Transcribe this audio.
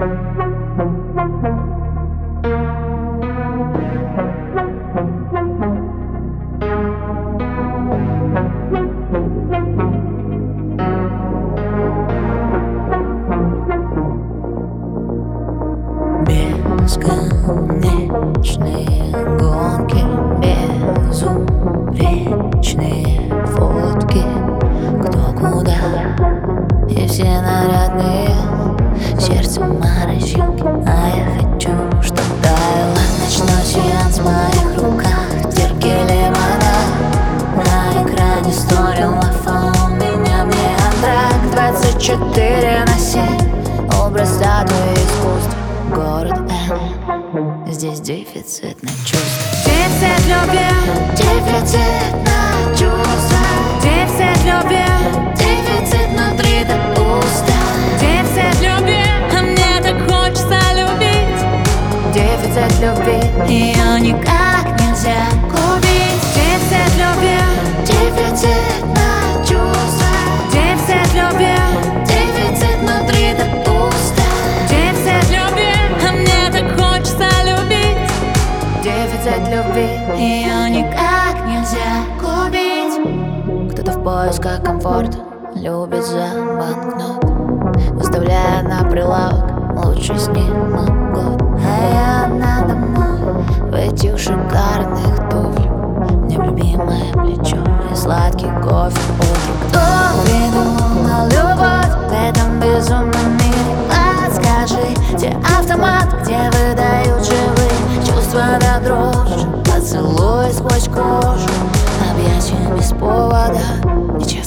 Бесконечные гонки, безупречные фотки, кто куда, и все нарядные, сердце морщинки, а я хочу, чтоб таяло. Ночной сеанс в моих руках, в зеркале вода, на экране стори лафа, у меня мне антрак. 24/7, образ статуи искусства, город Н, здесь дефицит на чувства. Дефицит любви, Дефицит на чувства, дефицит любви, дефицит внутри до пусто. дефицит любви, а мне так хочется любить. Дефицит любви, ее никак нельзя купить. Дефицит любви, Дефицит на чувства, дефицит любви, дефицит внутри до пусто. дефицит любви, а мне так хочется любить. Дефицит любви, ее никак нельзя купить. Кто-то в поисках комфорта любит за банкнот, выставляя на прилавок лучший снимок год. А я одна домой в этих шикарных туфлях, мне в любимое плечо и сладкий кофе утром. Кто придумал любовь в этом безумном мире? Подскажи, где автомат, где выдают живые чувства до дрожи, поцелуй сквозь кожу, объятия без повода.